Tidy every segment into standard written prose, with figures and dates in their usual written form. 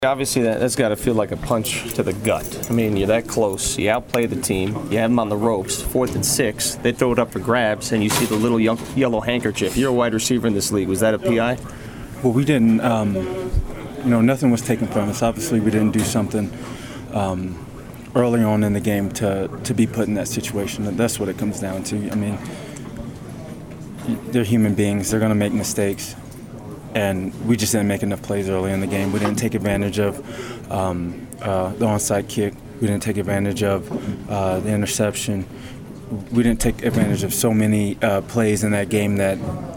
Obviously, that's got to feel like a punch to the gut. I mean, you're that close. You outplay the team. You have them on the ropes. 4th and 6. They throw it up for grabs, and you see the little yellow handkerchief. You're a wide receiver in this league. Was that a PI? Well, we didn't. Nothing was taken from us. Obviously, we didn't do something early on in the game to be put in that situation. And that's what it comes down to. I mean, they're human beings. They're going to make mistakes. And we just didn't make enough plays early in the game. We didn't take advantage of the onside kick. We didn't take advantage of the interception. We didn't take advantage of so many plays in that game that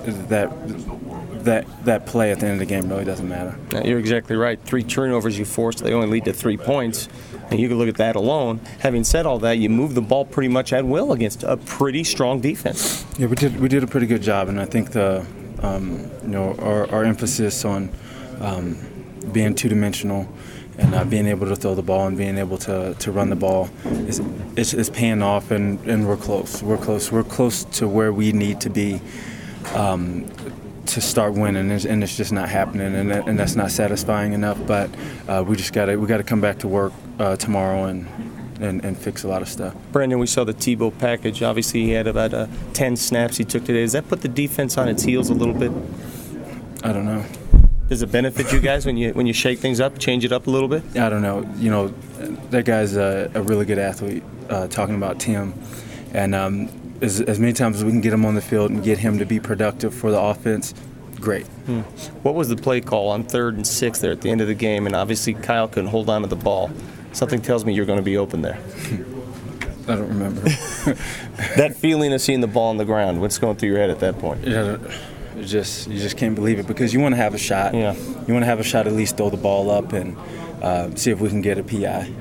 play at the end of the game really doesn't matter. You're exactly right. 3 turnovers you forced. They only lead to 3 points. And you can look at that alone. Having said all that, you moved the ball pretty much at will against a pretty strong defense. Yeah, we did a pretty good job, and I think our emphasis on being two-dimensional and being able to throw the ball and being able to run the ball is paying off, and we're close. We're close to where we need to be to start winning, and it's just not happening, and that's not satisfying enough. But we got to come back to work tomorrow and fix a lot of stuff. Brandon, we saw the Tebow package. Obviously, he had about 10 snaps he took today. Does that put the defense on its heels a little bit? I don't know. Does it benefit you guys when you shake things up, change it up a little bit? I don't know. That guy's a really good athlete, talking about Tim. And as many times as we can get him on the field and get him to be productive for the offense, great. What was the play call on 3rd and 6 there at the end of the game? And obviously Kyle couldn't hold on to the ball. Something tells me you're going to be open there. I don't remember. That feeling of seeing the ball on the ground, what's going through your head at that point? Yeah, you just can't believe it, because you want to have a shot. Yeah. You want to have a shot, at least throw the ball up and see if we can get a PI.